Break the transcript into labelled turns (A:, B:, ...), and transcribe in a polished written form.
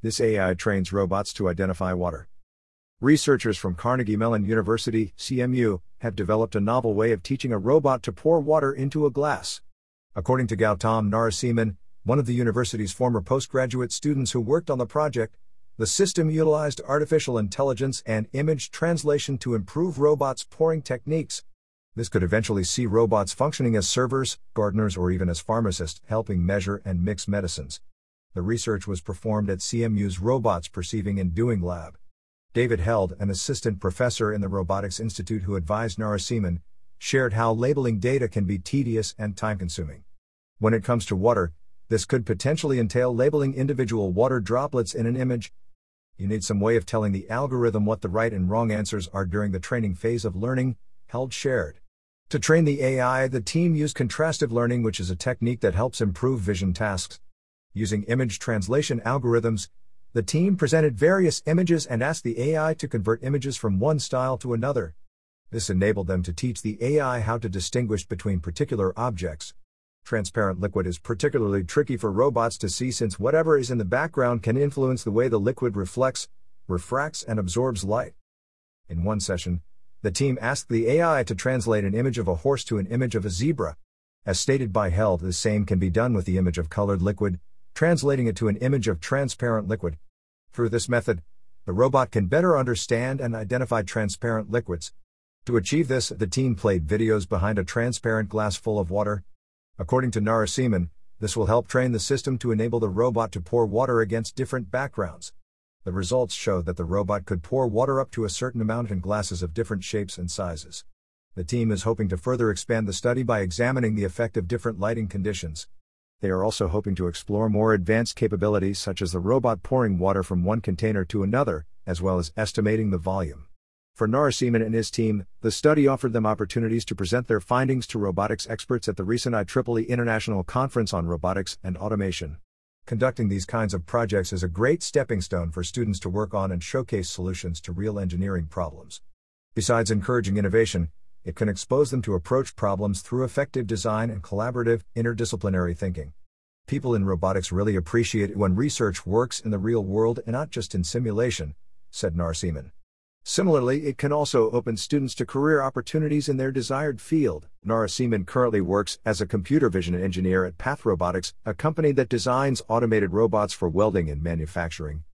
A: This AI trains robots to identify water. Researchers from Carnegie Mellon University, CMU, have developed a novel way of teaching a robot to pour water into a glass. According to Gautam Narasimhan, one of the university's former postgraduate students who worked on the project, the system utilized artificial intelligence and image translation to improve robots' pouring techniques. This could eventually see robots functioning as servers, gardeners, or even as pharmacists, helping measure and mix medicines. The research was performed at CMU's Robots Perceiving and Doing Lab. David Held, an assistant professor in the Robotics Institute who advised Narasimhan, shared how labeling data can be tedious and time-consuming. When it comes to water, this could potentially entail labeling individual water droplets in an image. You need some way of telling the algorithm what the right and wrong answers are during the training phase of learning, Held shared. To train the AI, the team used contrastive learning, which is a technique that helps improve vision tasks. Using image translation algorithms, the team presented various images and asked the AI to convert images from one style to another. This enabled them to teach the AI how to distinguish between particular objects. Transparent liquid is particularly tricky for robots to see since whatever is in the background can influence the way the liquid reflects, refracts, and absorbs light. In one session, the team asked the AI to translate an image of a horse to an image of a zebra. As stated by Held, the same can be done with the image of colored liquid, translating it to an image of transparent liquid. Through this method, the robot can better understand and identify transparent liquids. To achieve this, the team played videos behind a transparent glass full of water. According to Narasimhan, this will help train the system to enable the robot to pour water against different backgrounds. The results show that the robot could pour water up to a certain amount in glasses of different shapes and sizes. The team is hoping to further expand the study by examining the effect of different lighting conditions. They are also hoping to explore more advanced capabilities such as the robot pouring water from one container to another, as well as estimating the volume. For Narasimhan and his team, the study offered them opportunities to present their findings to robotics experts at the recent IEEE International Conference on Robotics and Automation. Conducting these kinds of projects is a great stepping stone for students to work on and showcase solutions to real engineering problems. Besides encouraging innovation, it can expose them to approach problems through effective design and collaborative, interdisciplinary thinking. People in robotics really appreciate it when research works in the real world and not just in simulation, said Narasimhan. Similarly, it can also open students to career opportunities in their desired field. Narasimhan currently works as a computer vision engineer at Path Robotics, a company that designs automated robots for welding and manufacturing.